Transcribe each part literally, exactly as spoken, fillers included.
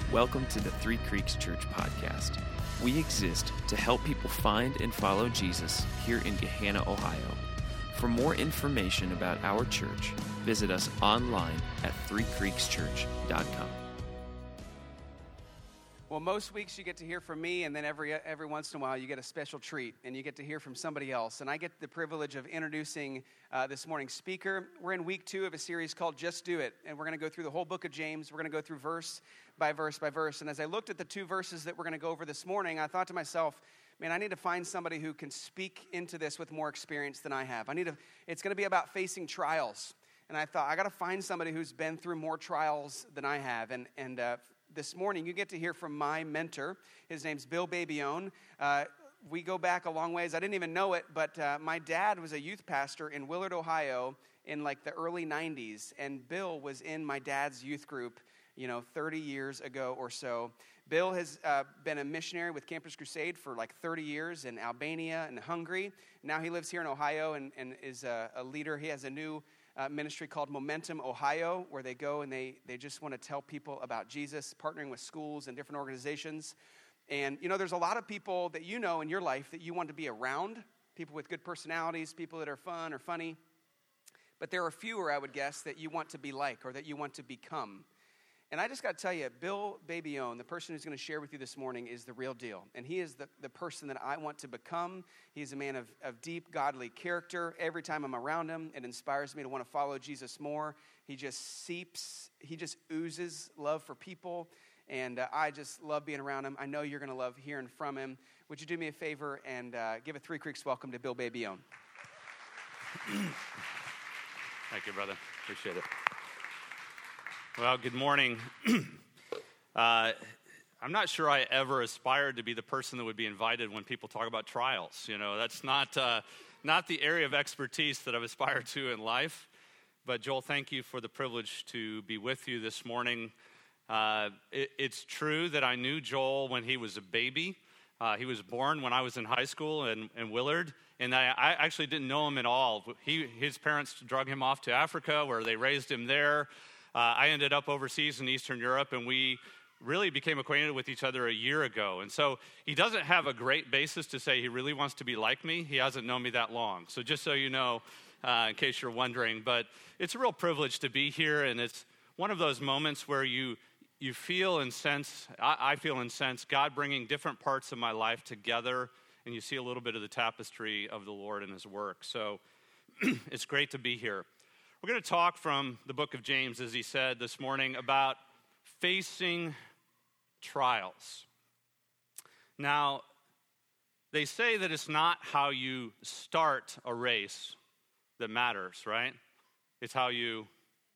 Welcome to the Three Creeks Church podcast. We exist to help people find and follow Jesus here in Gahanna, Ohio. For more information about our church, visit us online at three creeks church dot com. Well, most weeks you get to hear from me, and then every every once in a while you get a special treat, and you get to hear from somebody else. And I get the privilege of introducing uh, this morning's speaker. We're in week two of a series called Just Do It, and we're going to go through the whole book of James. We're going to go through verse by verse by verse. And as I looked at the two verses that we're going to go over this morning, I thought to myself, man, I need to find somebody who can speak into this with more experience than I have. I need to. It's going to be about facing trials. And I thought, I got to find somebody who's been through more trials than I have. And and uh, this morning, you get to hear from my mentor. His name's Bill Babione. Uh, we go back a long ways. I didn't even know it, but uh, my dad was a youth pastor in Willard, Ohio in like the early nineties. And Bill was in my dad's youth group, you know, thirty years ago or so. Bill has uh, been a missionary with Campus Crusade for like thirty years in Albania and Hungary. Now he lives here in Ohio and, and is a, a leader. He has a new Uh, ministry called Momentum Ohio, where they go and they they just want to tell people about Jesus, partnering with schools and different organizations. And, you know, there's a lot of people that you know in your life that you want to be around, people with good personalities, people that are fun or funny. But there are fewer, I would guess, that you want to be like or that you want to become. And I just got to tell you, Bill Babione, the person who's going to share with you this morning, is the real deal. And he is the, the person that I want to become. He's a man of, of deep, godly character. Every time I'm around him, it inspires me to want to follow Jesus more. He just seeps, he just oozes love for people. And uh, I just love being around him. I know you're going to love hearing from him. Would you do me a favor and uh, give a Three Creeks welcome to Bill Babione? Thank you, brother. Appreciate it. Well, good morning. uh, I'm not sure I ever aspired to be the person that would be invited when people talk about trials. You know, that's not uh, not the area of expertise that I've aspired to in life. But Joel, thank you for the privilege to be with you this morning. Uh, it, it's true that I knew Joel when he was a baby. Uh, he was born when I was in high school in, in Willard, and I, I actually didn't know him at all. He, his parents drug him off to Africa, where they raised him there. Uh, I ended up overseas in Eastern Europe, and we really became acquainted with each other a year ago. And so he doesn't have a great basis to say he really wants to be like me. He hasn't known me that long. So just so you know, uh, in case you're wondering. But it's a real privilege to be here, and it's one of those moments where you you feel and sense, I, I feel and sense God bringing different parts of my life together, and you see a little bit of the tapestry of the Lord and his work. So it's great to be here. We're going to talk from the book of James, as he said this morning, about facing trials. Now, they say that it's not how you start a race that matters, right? It's how you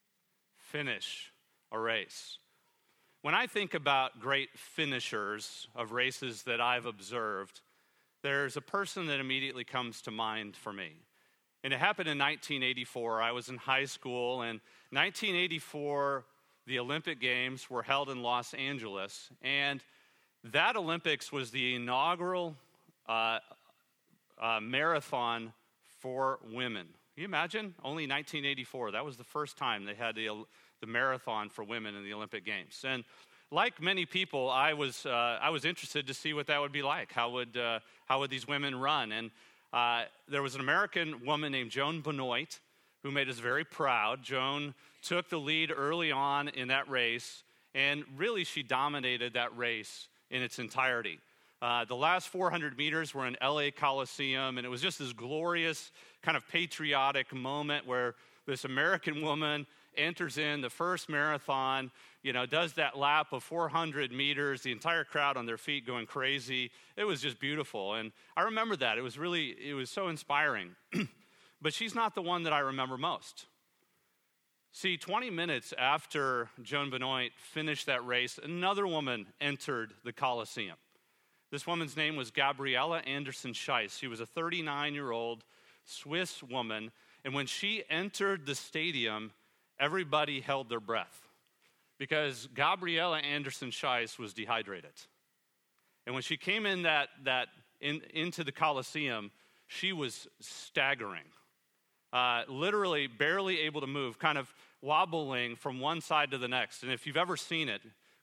finish a race. When I think about great finishers of races that I've observed, there's a person that immediately comes to mind for me. And it happened in nineteen eighty-four. I was in high school, and nineteen eighty-four, the Olympic Games were held in Los Angeles, and that Olympics was the inaugural uh, uh, marathon for women. Can you imagine? Only nineteen eighty-four. That was the first time they had the, the marathon for women in the Olympic Games. And like many people, I was uh, I was interested to see what that would be like. How would uh, how would these women run? And Uh, there was an American woman named Joan Benoit who made us very proud. Joan took the lead early on in that race, and really she dominated that race in its entirety. Uh, the last four hundred meters were in L A Coliseum, and it was just this glorious kind of patriotic moment where this American woman enters in the first marathon, you know, does that lap of four hundred meters, the entire crowd on their feet going crazy. It was just beautiful. And I remember that. It was really, it was so inspiring. But she's not the one that I remember most. See, twenty minutes after Joan Benoit finished that race, another woman entered the Coliseum. This woman's name was Gabriela Anderson Scheiss. She was a thirty-nine-year-old Swiss woman. And when she entered the stadium, everybody held their breath because Gabriela Anderson Scheiss was dehydrated. And when she came in that that in, into the Coliseum, she was staggering, uh, literally barely able to move, kind of wobbling from one side to the next. And if you've ever seen it,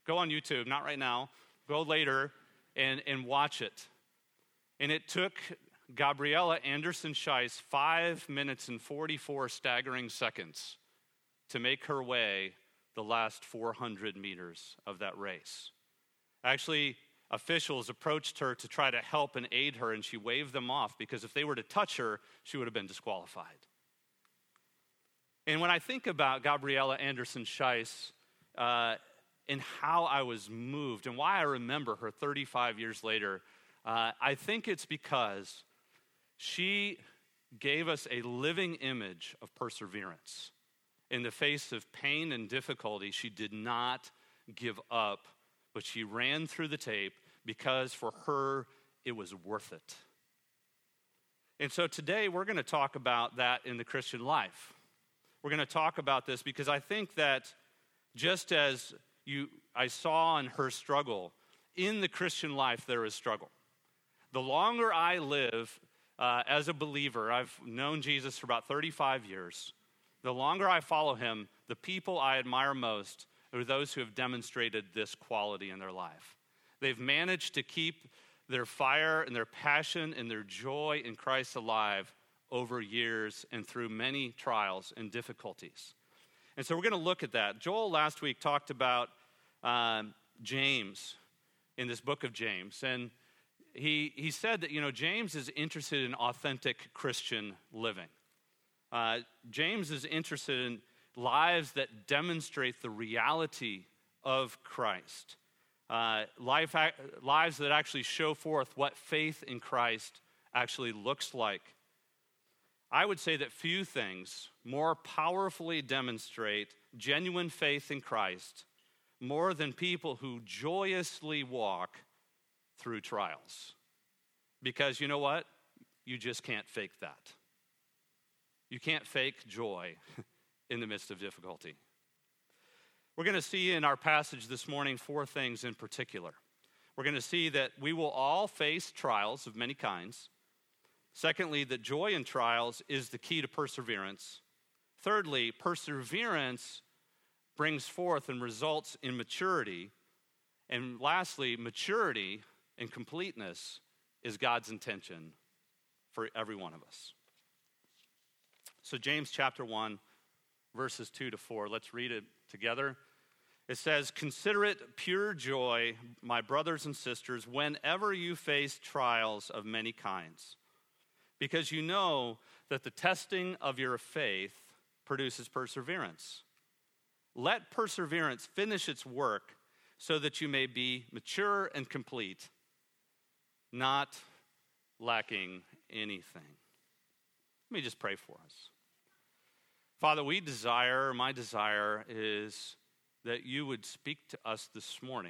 Go on YouTube, not right now. Go later and, and watch it. And it took Gabriela Anderson Scheiss five minutes and forty-four staggering seconds to make her way the last four hundred meters of that race. Actually, officials approached her to try to help and aid her, and she waved them off because if they were to touch her, she would have been disqualified. And when I think about Gabriela Anderson Scheiss uh, and how I was moved and why I remember her thirty-five years later, uh, I think it's because she gave us a living image of perseverance. In the face of pain and difficulty, she did not give up, but she ran through the tape because for her, it was worth it. And so today, we're going to talk about that in the Christian life. We're going to talk about this because I think that just as you, I saw in her struggle, in the Christian life, there is struggle. The longer I live uh, as a believer, I've known Jesus for about thirty-five years. The longer I follow him, the people I admire most are those who have demonstrated this quality in their life. They've managed to keep their fire and their passion and their joy in Christ alive over years and through many trials and difficulties. And so we're going to look at that. Joel last week talked about um, James in this book of James. And he, he said that, you know, James is interested in authentic Christian living. Uh, James is interested in lives that demonstrate the reality of Christ. Uh, life, lives that actually show forth what faith in Christ actually looks like. I would say that few things more powerfully demonstrate genuine faith in Christ more than people who joyously walk through trials. Because you know what? You just can't fake that. You can't fake joy in the midst of difficulty. We're going to see in our passage this morning four things in particular. We're going to see that we will all face trials of many kinds. Secondly, that joy in trials is the key to perseverance. Thirdly, perseverance brings forth and results in maturity. And lastly, maturity and completeness is God's intention for every one of us. So James chapter one, verses two to four, let's read it together. It says, "Consider it pure joy, my brothers and sisters, whenever you face trials of many kinds, because you know that the testing of your faith produces perseverance. Let perseverance finish its work so that you may be mature and complete, not lacking anything." Let me just pray for us. Father, we desire, my desire is that you would speak to us this morning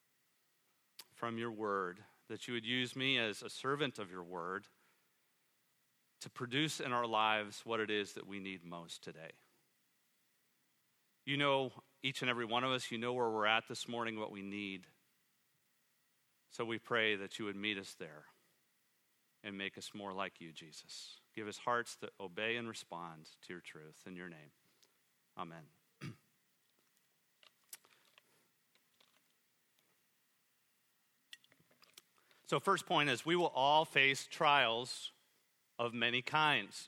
from your word, that you would use me as a servant of your word to produce in our lives what it is that we need most today. You know each and every one of us, you know where we're at this morning, what we need. So we pray that you would meet us there and make us more like you, Jesus. Give us hearts that obey and respond to your truth. In your name, amen. So first point is we will all face trials of many kinds.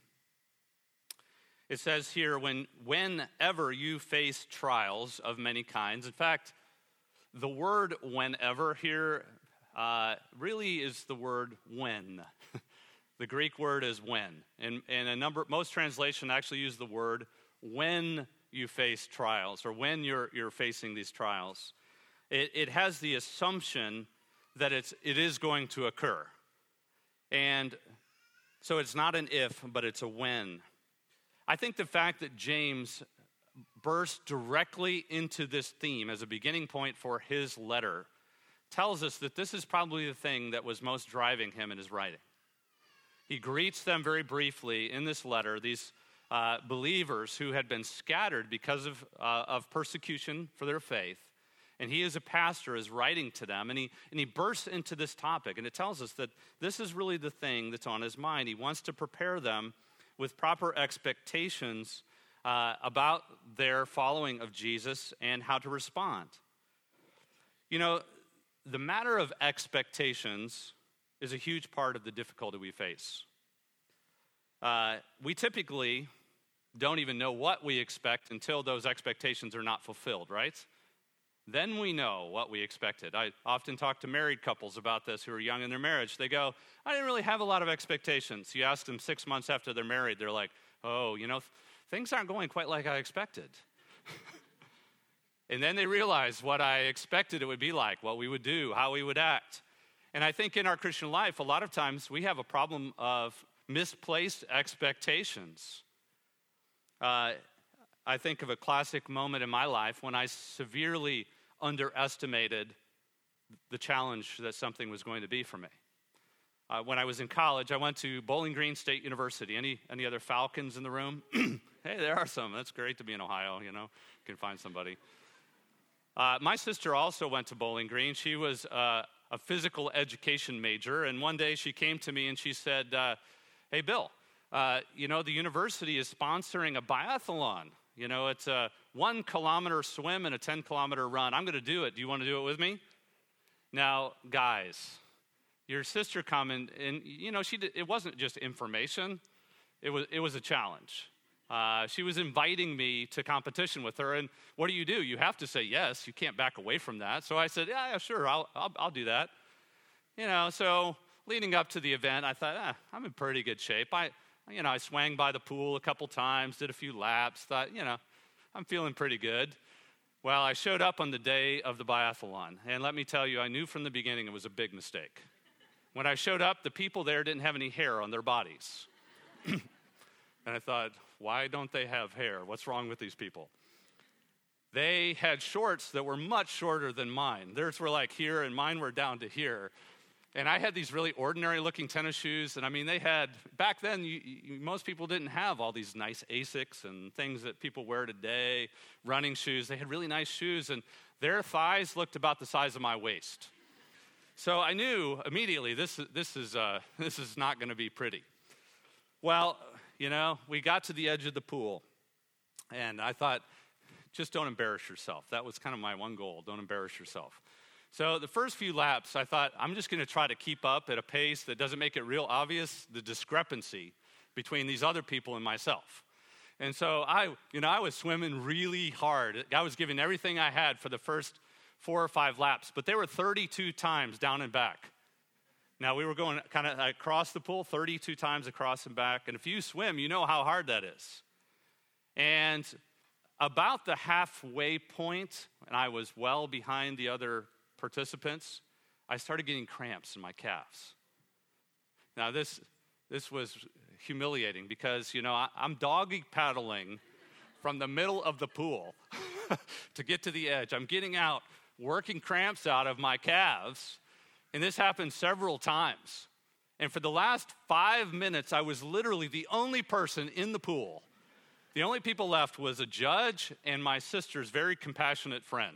It says here, when, whenever you face trials of many kinds. In fact, the word whenever here uh, really is the word when. The Greek word is when. And, and a number, most translations actually use the word when you face trials or when you're, you're facing these trials. It, it has the assumption that it's, it is going to occur. And so it's not an if, but it's a when. I think the fact that James burst directly into this theme as a beginning point for his letter tells us that this is probably the thing that was most driving him in his writing. He greets them very briefly in this letter, these uh, believers who had been scattered because of, uh, of persecution for their faith. And he as a pastor is writing to them, and he, and he bursts into this topic. And it tells us that this is really the thing that's on his mind. He wants to prepare them with proper expectations uh, about their following of Jesus and how to respond. You know, the matter of expectations is a huge part of the difficulty we face. Uh, we typically don't even know what we expect until those expectations are not fulfilled, right? Then we know what we expected. I often talk to married couples about this who are young in their marriage. They go, I didn't really have a lot of expectations. You ask them six months after they're married, they're like, oh, you know, things aren't going quite like I expected. And then they realize what I expected it would be like, what we would do, how we would act. And I think in our Christian life, a lot of times we have a problem of misplaced expectations. Uh, I think of a classic moment in my life when I severely underestimated the challenge that something was going to be for me. Uh, when I was in college, I went to Bowling Green State University. Any any other Falcons in the room? Hey, there are some. That's great to be in Ohio, you know. You can find somebody. Uh, my sister also went to Bowling Green. She was uh, a physical education major, and one day she came to me and she said, uh, hey, Bill, uh, you know, the university is sponsoring a biathlon. You know, it's a one kilometer swim and a ten kilometer run. I'm going to do it. Do you want to do it with me? Now, guys, your sister commented, and, you know, she did, it wasn't just information. It was, it was a challenge. Uh, she was inviting me to competition with her, and what do you do? You have to say yes. You can't back away from that. So I said, yeah, yeah, sure, I'll, I'll, I'll do that. You know, so leading up to the event, I thought, ah, I'm in pretty good shape. I, you know, I swang by the pool a couple times, did a few laps, thought, you know, I'm feeling pretty good. Well, I showed up on the day of the biathlon, and let me tell you, I knew from the beginning it was a big mistake. When I showed up, the people there didn't have any hair on their bodies. And I thought, why don't they have hair? What's wrong with these people? They had shorts that were much shorter than mine. Theirs were like here, and mine were down to here. And I had these really ordinary-looking tennis shoes, and I mean, they had, back then, you, you, most people didn't have all these nice Asics and things that people wear today, running shoes. They had really nice shoes, and their thighs looked about the size of my waist. So I knew immediately, this, this, is, uh, this is not going to be pretty. Well, you know, we got to the edge of the pool, and I thought, just don't embarrass yourself. That was kind of my one goal, don't embarrass yourself. So the first few laps, I thought, I'm just going to try to keep up at a pace that doesn't make it real obvious, the discrepancy between these other people and myself. And so I, you know, I was swimming really hard. I was giving everything I had for the first four or five laps, but they were thirty-two times down and back. Now, we were going kind of across the pool, thirty-two times across and back. And if you swim, you know how hard that is. And about the halfway point, and I was well behind the other participants, I started getting cramps in my calves. Now, this this was humiliating because, you know, I, I'm doggy paddling from the middle of the pool to get to the edge. I'm getting out, working cramps out of my calves. And this happened several times. And for the last five minutes, I was literally the only person in the pool. The only people left was a judge and my sister's very compassionate friend,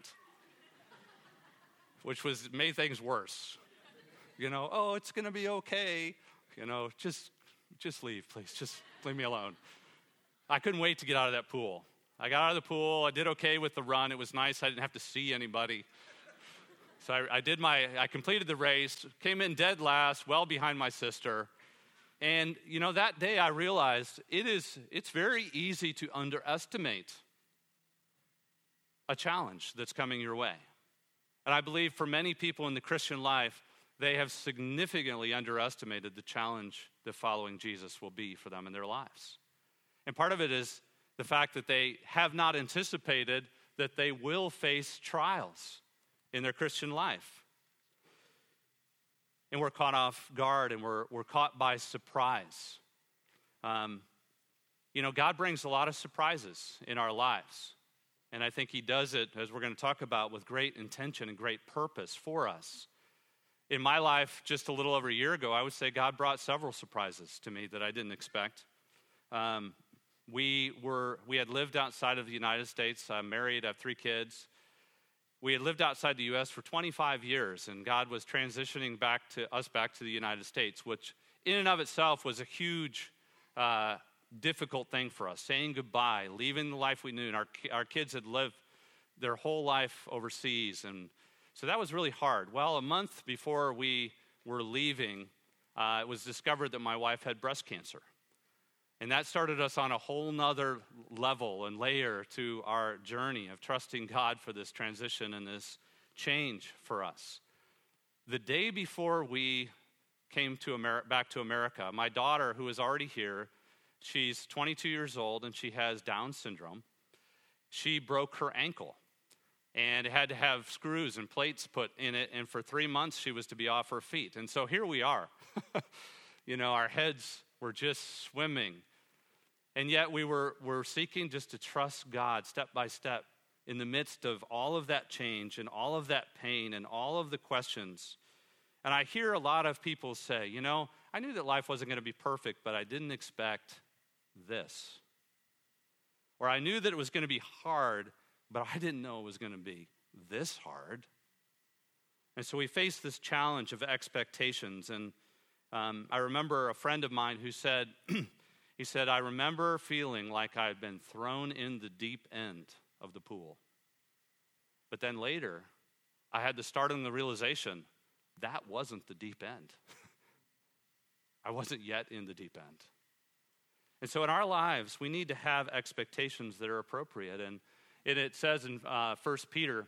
which was made things worse. You know, oh, it's going to be okay. You know, just, just leave, please. Just leave me alone. I couldn't wait to get out of that pool. I got out of the pool. I did okay with the run. It was nice. I didn't have to see anybody. So I, I did my, I completed the race, came in dead last, well behind my sister. And, you know, that day I realized it is, it's very easy to underestimate a challenge that's coming your way. And I believe for many people in the Christian life, they have significantly underestimated the challenge that following Jesus will be for them in their lives. And part of it is the fact that they have not anticipated that they will face trials in their Christian life. And we're caught off guard and we're, we're caught by surprise. Um, you know, God brings a lot of surprises in our lives. And I think he does it, as we're going to talk about, with great intention and great purpose for us. In my life, just a little over a year ago, I would say God brought several surprises to me that I didn't expect. Um, we were we had lived outside of the United States. I'm married, I have three kids. We had lived outside the U S for twenty-five years, and God was transitioning back to us back to the United States, which in and of itself was a huge, uh, difficult thing for us, saying goodbye, leaving the life we knew. And our, our kids had lived their whole life overseas, and So that was really hard. Well, a month before we were leaving, uh, it was discovered that my wife had breast cancer. And that started us on a whole nother level and layer to our journey of trusting God for this transition and this change for us. The day before we came to Amer- back to America, my daughter, who is already here, she's twenty-two years old and she has Down syndrome. She broke her ankle and had to have screws and plates put in it. And for three months, she was to be off her feet. And so here we are. You know, our heads were just swimming. And yet we were, were seeking just to trust God step by step in the midst of all of that change and all of that pain and all of the questions. And I hear a lot of people say, you know, I knew that life wasn't going to be perfect, but I didn't expect this. Or I knew that it was going to be hard, but I didn't know it was going to be this hard. And so we face this challenge of expectations. And um, I remember a friend of mine who said, he said, I remember feeling like I had been thrown in the deep end of the pool. But then later, I had to start on the realization that wasn't the deep end. I wasn't yet in the deep end. And so in our lives, we need to have expectations that are appropriate. And it, it says in uh, First Peter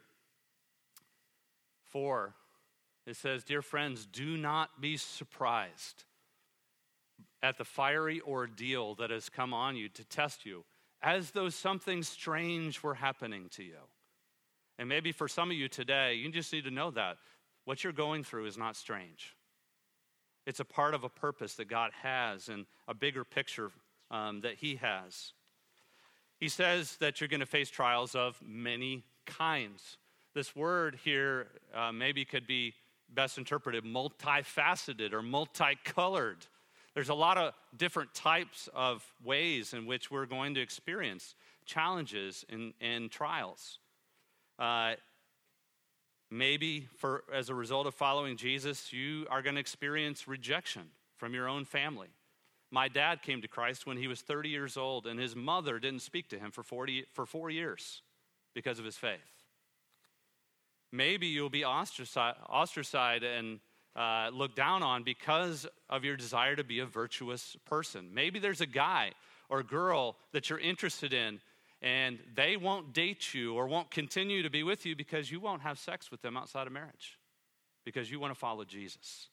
four, it says, dear friends, do not be surprised at the fiery ordeal that has come on you to test you, as though something strange were happening to you. And maybe for some of you today, you just need to know that what you're going through is not strange. It's a part of a purpose that God has and a bigger picture um, that he has. He says that you're going to face trials of many kinds. This word here uh, maybe could be best interpreted multifaceted or multicolored. There's a lot of different types of ways in which we're going to experience challenges and, and trials. Uh, maybe for as a result of following Jesus, you are going to experience rejection from your own family. My dad came to Christ when he was thirty years old, and his mother didn't speak to him for forty for four years because of his faith. Maybe you'll be ostracized, ostracized and uh, looked down on because of your desire to be a virtuous person. Maybe there's a guy or girl that you're interested in, and they won't date you or won't continue to be with you because you won't have sex with them outside of marriage because you want to follow Jesus.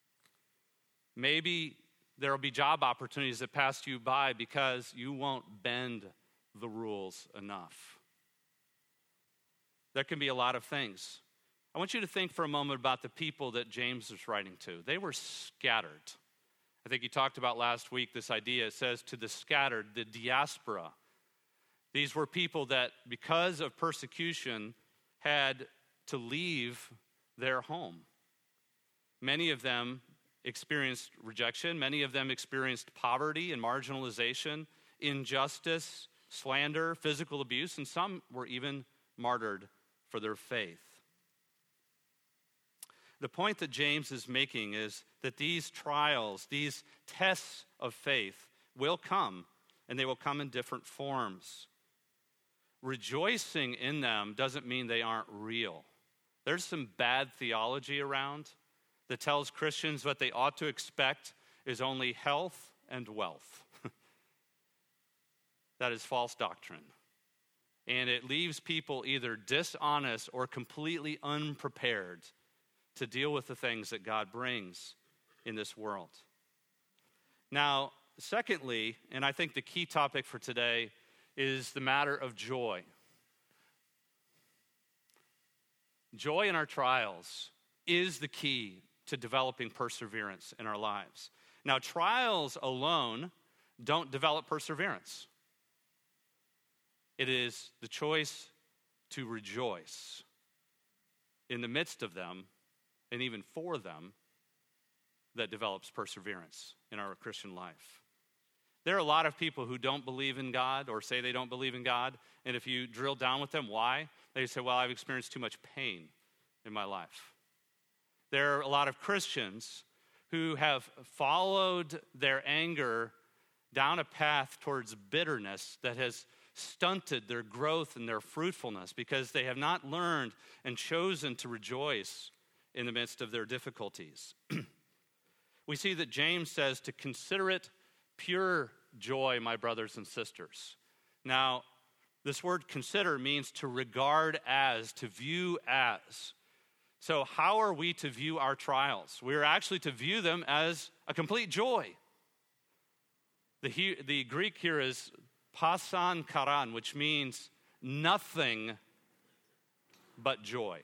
Maybe there will be job opportunities that pass you by because you won't bend the rules enough. There can be a lot of things. I want you to think for a moment about the people that James was writing to. They were scattered. I think he talked about last week this idea. It says to the scattered, the diaspora. These were people that, because of persecution, had to leave their home. Many of them experienced rejection. Many of them experienced poverty and marginalization, injustice, slander, physical abuse, and some were even martyred for their faith. The point that James is making is that these trials, these tests of faith will come, and they will come in different forms. Rejoicing in them doesn't mean they aren't real. There's some bad theology around that tells Christians what they ought to expect is only health and wealth. That is false doctrine. And it leaves people either dishonest or completely unprepared to deal with the things that God brings in this world. Now, secondly, and I think the key topic for today is the matter of joy. Joy in our trials is the key to developing perseverance in our lives. Now, trials alone don't develop perseverance. It is the choice to rejoice in the midst of them and even for them that develops perseverance in our Christian life. There are a lot of people who don't believe in God or say they don't believe in God, and if you drill down with them, why? They say, well, I've experienced too much pain in my life. There are a lot of Christians who have followed their anger down a path towards bitterness that has stunted their growth and their fruitfulness because they have not learned and chosen to rejoice in the midst of their difficulties. We see that James says to consider it pure joy, my brothers and sisters. Now, this word consider means to regard as, to view as. So how are we to view our trials? We are actually to view them as a complete joy. The, he, the Greek here is pasan karan, which means nothing but joy.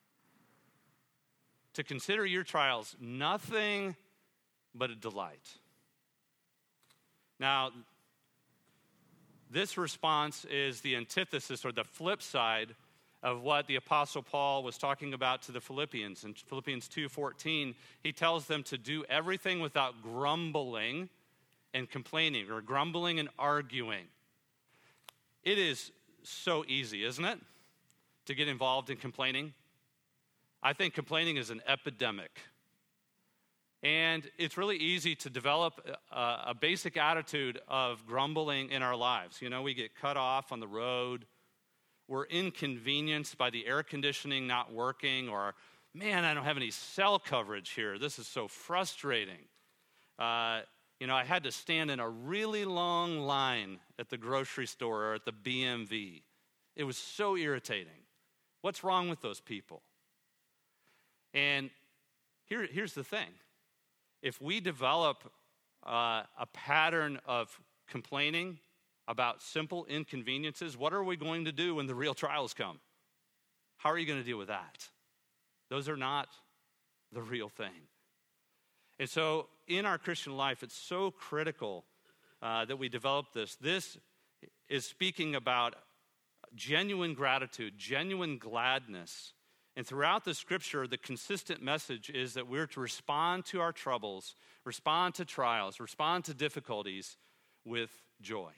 To consider your trials nothing but a delight. Now, this response is the antithesis or the flip side of what the Apostle Paul was talking about to the Philippians. In Philippians two fourteen, he tells them to do everything without grumbling and complaining, or grumbling and arguing. It is so easy, isn't it, to get involved in complaining? I think complaining is an epidemic. And it's really easy to develop a, a basic attitude of grumbling in our lives. You know, we get cut off on the road. We're inconvenienced by the air conditioning not working, or, man, I don't have any cell coverage here. This is so frustrating. Uh, you know, I had to stand in a really long line at the grocery store or at the B M V. It was so irritating. What's wrong with those people? And here, here's the thing. If we develop uh, a pattern of complaining about simple inconveniences, what are we going to do when the real trials come? How are you going to deal with that? Those are not the real thing. And so in our Christian life, it's so critical uh, that we develop this. This is speaking about genuine gratitude, genuine gladness. And throughout the scripture, the consistent message is that we're to respond to our troubles, respond to trials, respond to difficulties with joy.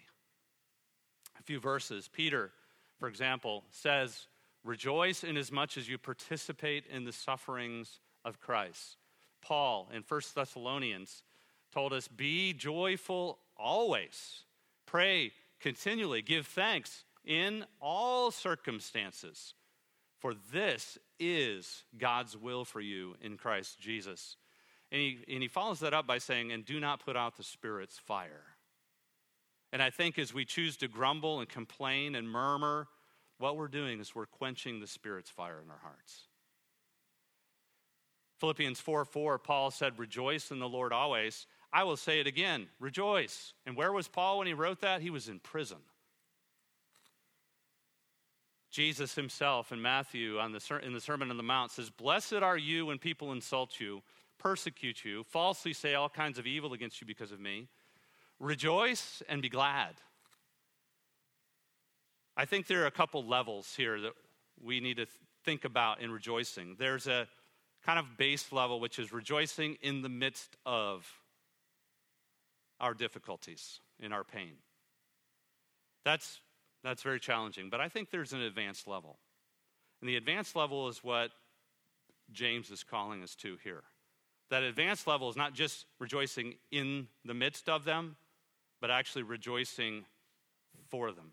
A few verses. Peter, for example, says, rejoice inasmuch as you participate in the sufferings of Christ. Paul in First Thessalonians told us, be joyful always. Pray continually. Give thanks in all circumstances. For this is God's will for you in Christ Jesus. And he, and he follows that up by saying, and do not put out the Spirit's fire. And I think as we choose to grumble and complain and murmur, what we're doing is we're quenching the Spirit's fire in our hearts. Philippians four four, Paul said, rejoice in the Lord always. I will say it again, rejoice. And where was Paul when he wrote that? He was in prison. Jesus himself in Matthew on the, in the Sermon on the Mount says, blessed are you when people insult you, persecute you, falsely say all kinds of evil against you because of me. Rejoice and be glad. I think there are a couple levels here that we need to think about in rejoicing. There's a kind of base level, which is rejoicing in the midst of our difficulties, in our pain. That's That's very challenging, but I think there's an advanced level. And the advanced level is what James is calling us to here. That advanced level is not just rejoicing in the midst of them, but actually rejoicing for them.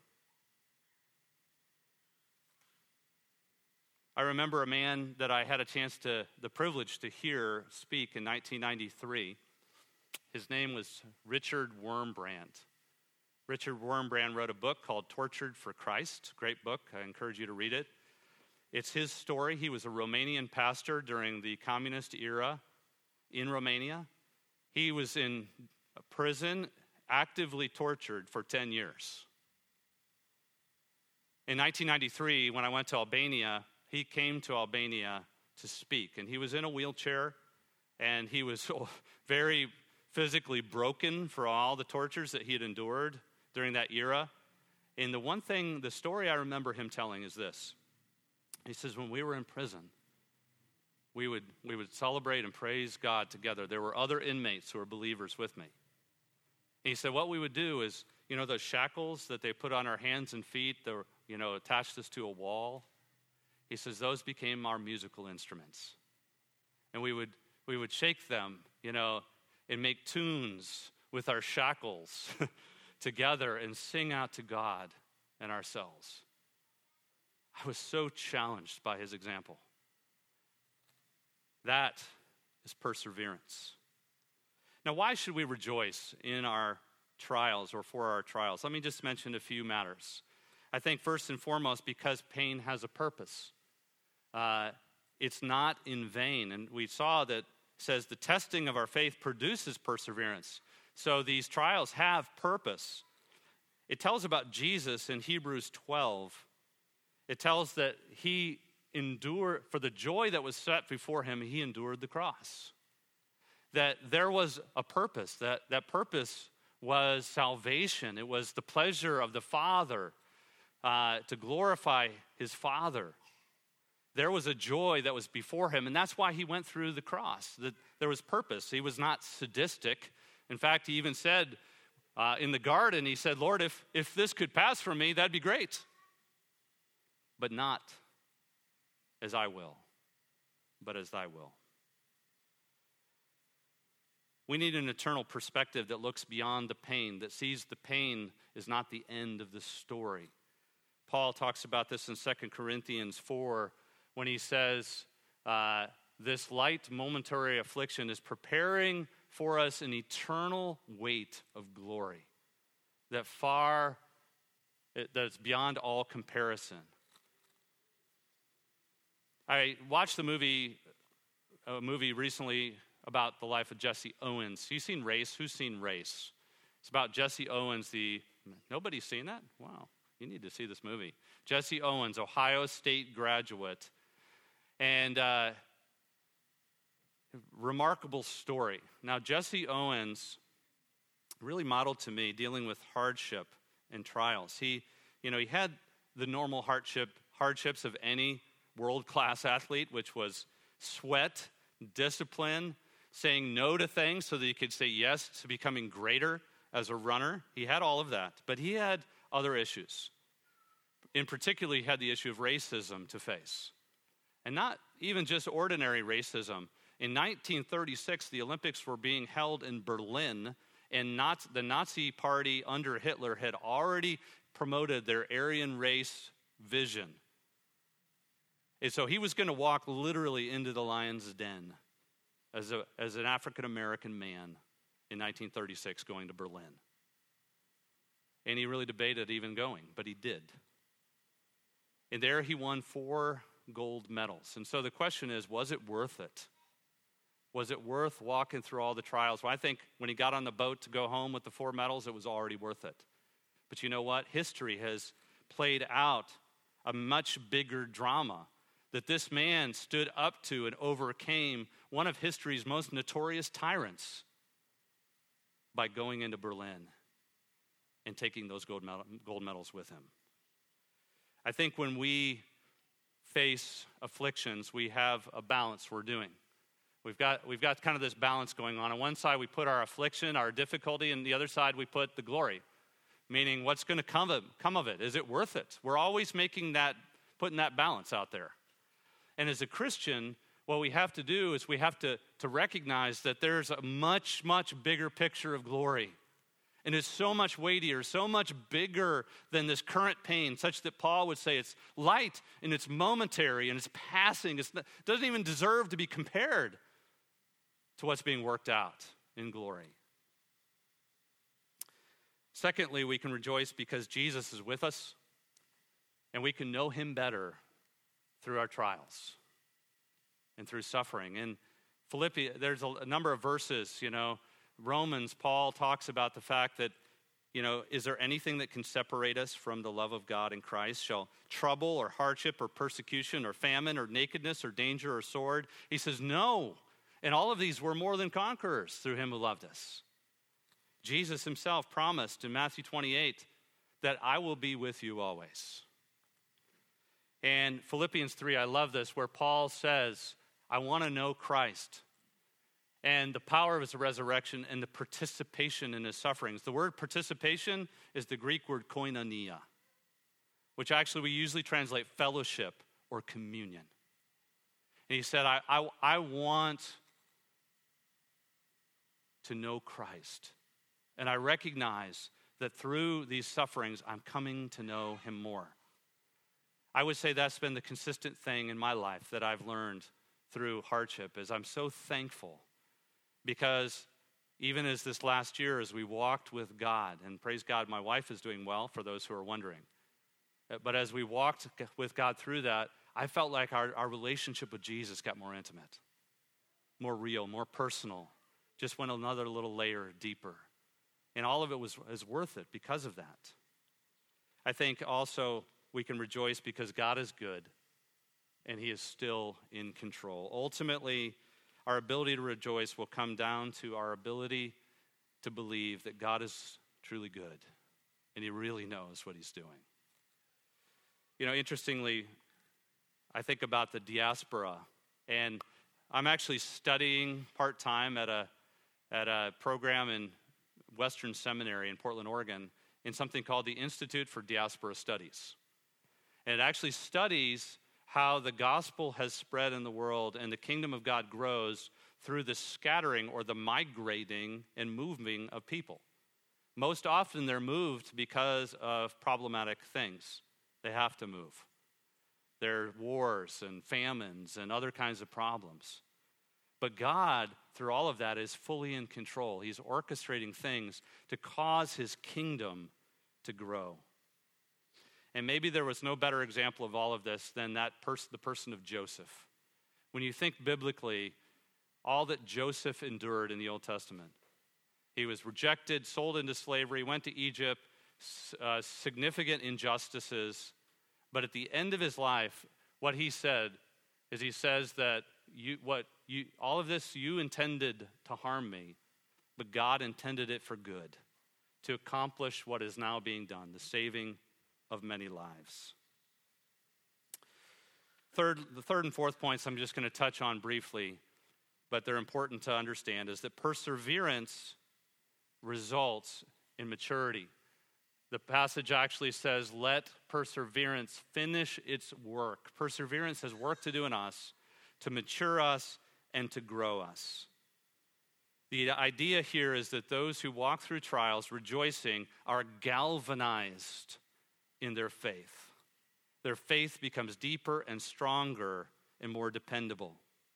I remember a man that I had a chance to, the privilege to hear speak in nineteen ninety-three. His name was Richard Wurmbrand. Richard Wurmbrand wrote a book called Tortured for Christ. Great book. I encourage you to read it. It's his story. He was a Romanian pastor during the communist era in Romania. He was in a prison, actively tortured for ten years. In nineteen ninety-three, when I went to Albania, he came to Albania to speak. And he was in a wheelchair, and he was very physically broken for all the tortures that he had endured during that era. And the one thing, the story I remember him telling is this. He says, when we were in prison, we would we would celebrate and praise God together. There were other inmates who were believers with me. And he said, what we would do is, you know, those shackles that they put on our hands and feet, that were, you know, attached us to a wall. He says, those became our musical instruments. And we would we would shake them, you know, and make tunes with our shackles together and sing out to God and ourselves. I was so challenged by his example. That is perseverance. Now, why should we rejoice in our trials or for our trials? Let me just mention a few matters. I think first and foremost, because pain has a purpose. Uh, it's not in vain. And we saw that it says the testing of our faith produces perseverance. So these trials have purpose. It tells about Jesus in Hebrews twelve. It tells that he endured, for the joy that was set before him, he endured the cross. That there was a purpose. That, that purpose was salvation. It was the pleasure of the Father uh, to glorify his Father. There was a joy that was before him, and that's why he went through the cross. That there was purpose. He was not sadistic. In fact, he even said uh, in the garden, he said, Lord, if, if this could pass from me, that'd be great. But not as I will, but as thy will. We need an eternal perspective that looks beyond the pain, that sees the pain is not the end of the story. Paul talks about this in Second Corinthians four when he says, uh, this light momentary affliction is preparing for us an eternal weight of glory that far, that's beyond all comparison. I watched the movie, a movie recently about the life of Jesse Owens. You seen Race? Who's seen Race? It's about Jesse Owens, the, nobody's seen that? Wow, you need to see this movie. Jesse Owens, Ohio State graduate. And uh, remarkable story. Now, Jesse Owens really modeled to me dealing with hardship and trials. He, you know, he had the normal hardship hardships of any world-class athlete, which was sweat, discipline, saying no to things so that he could say yes to becoming greater as a runner. He had all of that, but he had other issues. In particular, he had the issue of racism to face. And not even just ordinary racism. In nineteen thirty-six, the Olympics were being held in Berlin, and not, the Nazi party under Hitler had already promoted their Aryan race vision. And so he was going to walk literally into the lion's den as, a, as an African-American man in nineteen thirty-six going to Berlin. And he really debated even going, but he did. And there he won four gold medals. And so the question is, was it worth it? Was it worth walking through all the trials? Well, I think when he got on the boat to go home with the four medals, it was already worth it. But you know what? History has played out a much bigger drama that this man stood up to and overcame one of history's most notorious tyrants by going into Berlin and taking those gold, medal, gold medals with him. I think when we face afflictions, we have a balance we're doing. We've got, we've got kind of this balance going on. On one side, we put our affliction, our difficulty, and the other side, we put the glory, meaning what's going to come of, come of it? Is it worth it? We're always making that, putting that balance out there. And as a Christian, what we have to do is we have to, to recognize that there's a much, much bigger picture of glory. And it's so much weightier, so much bigger than this current pain, such that Paul would say it's light and it's momentary and it's passing. It doesn't even deserve to be compared to what's being worked out in glory. Secondly, we can rejoice because Jesus is with us and we can know him better through our trials and through suffering. In Philippians, there's a, a number of verses, you know, Romans, Paul talks about the fact that, you know, is there anything that can separate us from the love of God in Christ? Shall trouble or hardship or persecution or famine or nakedness or danger or sword? He says, no. And all of these were more than conquerors through him who loved us. Jesus himself promised in Matthew twenty-eight that I will be with you always. And Philippians three, I love this, where Paul says, I want to know Christ and the power of his resurrection and the participation in his sufferings. The word participation is the Greek word koinonia, which actually we usually translate fellowship or communion. And he said, I, I, I want to know Christ. And I recognize that through these sufferings, I'm coming to know him more. I would say that's been the consistent thing in my life that I've learned through hardship, is I'm so thankful because even as this last year, as we walked with God, and praise God, my wife is doing well, for those who are wondering. But as we walked with God through that, I felt like our, our relationship with Jesus got more intimate, more real, more personal, just went another little layer deeper. And all of it was, was worth it because of that. I think also we can rejoice because God is good and he is still in control. Ultimately, our ability to rejoice will come down to our ability to believe that God is truly good and he really knows what he's doing. You know, interestingly, I think about the diaspora, and I'm actually studying part-time at a at a program in Western Seminary in Portland, Oregon, in something called the Institute for Diaspora Studies. And it actually studies how the gospel has spread in the world and the kingdom of God grows through the scattering or the migrating and moving of people. Most often they're moved because of problematic things. They have to move. There are wars and famines and other kinds of problems. But God, through all of that, is fully in control. He's orchestrating things to cause his kingdom to grow. And maybe there was no better example of all of this than that person, the person of Joseph. When you think biblically, all that Joseph endured in the Old Testament. He was rejected, sold into slavery, went to Egypt, uh, significant injustices. But at the end of his life, what he said is he says that you, what you, all of this you intended to harm me, but God intended it for good, to accomplish what is now being done, the saving of many lives. Third, the third and fourth points I'm just going to touch on briefly, but they're important to understand, is that perseverance results in maturity. The passage actually says, let perseverance finish its work. Perseverance has work to do in us to mature us and to grow us. The idea here is that those who walk through trials rejoicing are galvanized in their faith. Their faith becomes deeper and stronger and more dependable.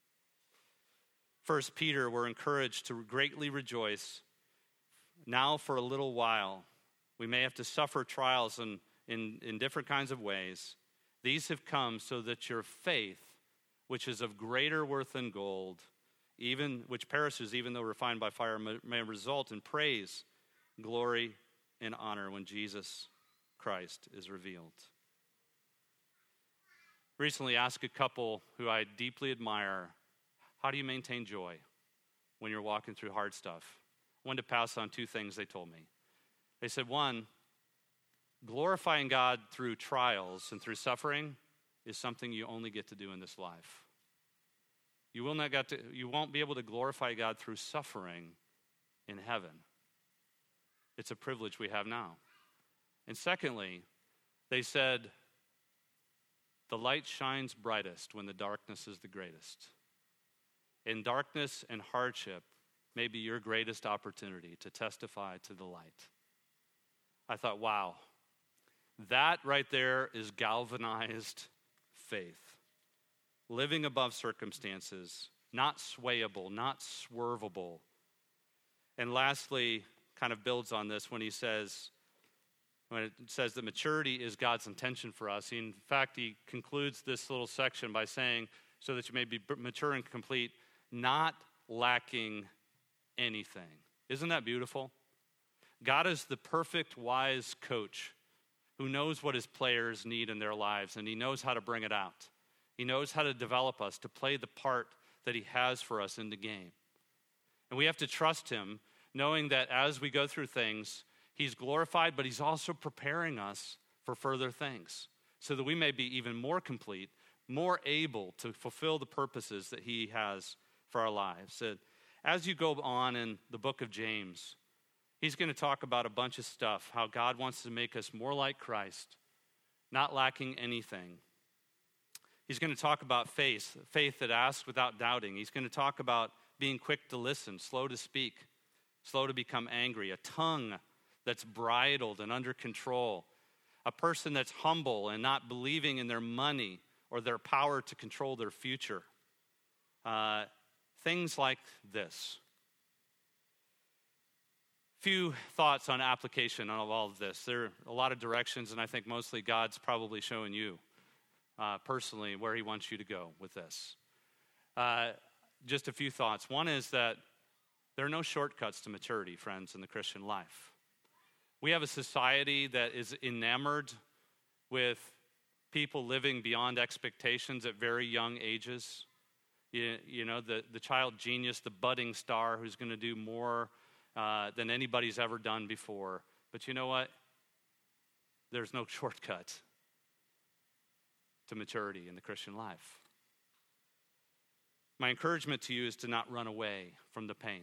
First Peter, we're encouraged to greatly rejoice now for a little while. We may have to suffer trials in, in, in different kinds of ways. These have come so that your faith, which is of greater worth than gold, even which perishes even though refined by fire, may, may result in praise, glory, and honor when Jesus Christ is revealed. Recently asked a couple who I deeply admire, how do you maintain joy when you're walking through hard stuff? I wanted to pass on two things they told me. They said, one, glorifying God through trials and through suffering is something you only get to do in this life. You will not get to, you won't be able to glorify God through suffering in heaven. It's a privilege we have now. And secondly, they said, the light shines brightest when the darkness is the greatest. In darkness and hardship may be your greatest opportunity to testify to the light. I thought, wow, that right there is galvanized faith. Living above circumstances, not swayable, not swervable. And lastly, kind of builds on this when he says, when it says that maturity is God's intention for us. He, in fact, he concludes this little section by saying, so that you may be mature and complete, not lacking anything. Isn't that beautiful? God is the perfect, wise coach who knows what his players need in their lives, and he knows how to bring it out. He knows how to develop us to play the part that he has for us in the game. And we have to trust him, knowing that as we go through things, he's glorified, but he's also preparing us for further things so that we may be even more complete, more able to fulfill the purposes that he has for our lives. So as you go on in the book of James, he's going to talk about a bunch of stuff, how God wants to make us more like Christ, not lacking anything. He's going to talk about faith, faith that asks without doubting. He's going to talk about being quick to listen, slow to speak, slow to become angry, a tongue that's bridled and under control, a person that's humble and not believing in their money or their power to control their future. Uh, things like this. Few thoughts on application of all of this. There are a lot of directions, and I think mostly God's probably showing you uh, personally where he wants you to go with this. Uh, just a few thoughts. One is that there are no shortcuts to maturity, friends, in the Christian life. We have a society that is enamored with people living beyond expectations at very young ages. You, you know, the, the child genius, the budding star who's going to do more uh, than anybody's ever done before. But you know what? There's no shortcut to maturity in the Christian life. My encouragement to you is to not run away from the pain.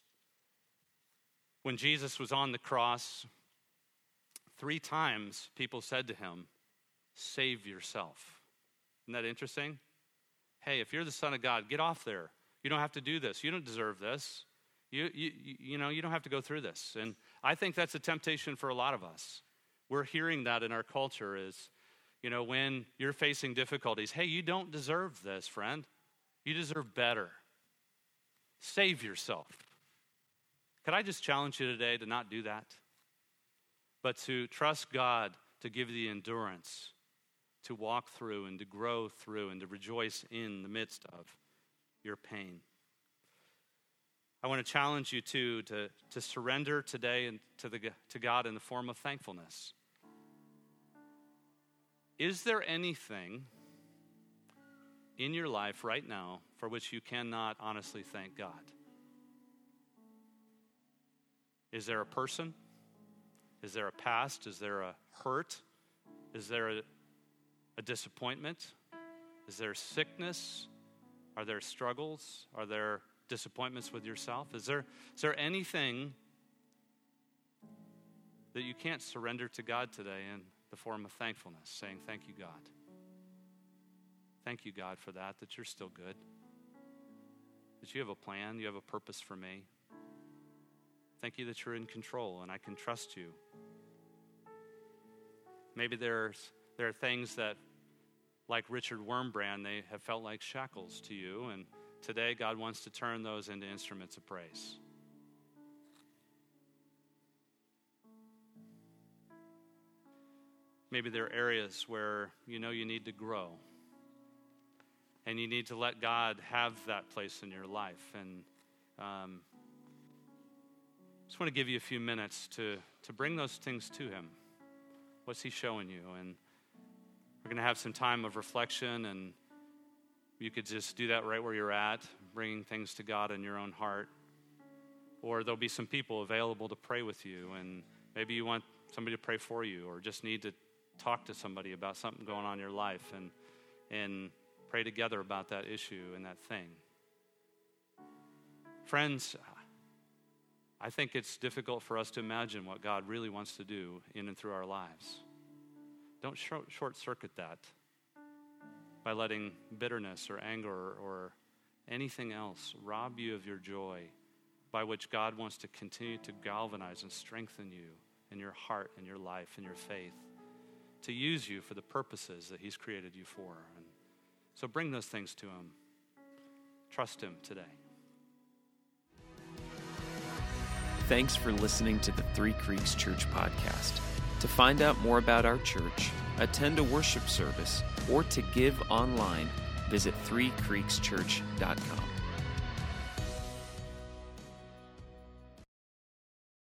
When Jesus was on the cross, three times people said to him, "Save yourself." Isn't that interesting? Hey, if you're the Son of God, get off there. You don't have to do this. You don't deserve this. You, you, you know, you don't have to go through this. And I think that's a temptation for a lot of us. We're hearing that in our culture is, you know, when you're facing difficulties, hey, you don't deserve this, friend. You deserve better. Save yourself. Could I just challenge you today to not do that? But to trust God to give you the endurance to walk through and to grow through and to rejoice in the midst of your pain. I want to challenge you too to, to surrender today and to, the, to God in the form of thankfulness. Is there anything in your life right now for which you cannot honestly thank God? Is there a person? Is there a past? Is there a hurt? Is there a, a disappointment? Is there sickness? Are there struggles? Are there disappointments with yourself? Is there, is there anything that you can't surrender to God today in the form of thankfulness, saying, "Thank you, God. Thank you, God, for that, that you're still good, that you have a plan, you have a purpose for me. Thank you that you're in control and I can trust you." Maybe there's there are things that, like Richard Wurmbrand, they have felt like shackles to you, and today God wants to turn those into instruments of praise. Maybe there are areas where you know you need to grow, and you need to let God have that place in your life. And um, just want to give you a few minutes to, to bring those things to him. What's he showing you? And we're going to have some time of reflection, and you could just do that right where you're at, bringing things to God in your own heart. Or there'll be some people available to pray with you, and maybe you want somebody to pray for you, or just need to talk to somebody about something going on in your life, and and pray together about that issue and that thing. Friends, I think it's difficult for us to imagine what God really wants to do in and through our lives. Don't short-circuit that by letting bitterness or anger or anything else rob you of your joy, by which God wants to continue to galvanize and strengthen you in your heart, in your life, in your faith, to use you for the purposes that he's created you for. And so bring those things to him. Trust him today. Thanks for listening to the Three Creeks Church podcast. To find out more about our church, attend a worship service, or to give online, visit three creeks church dot com.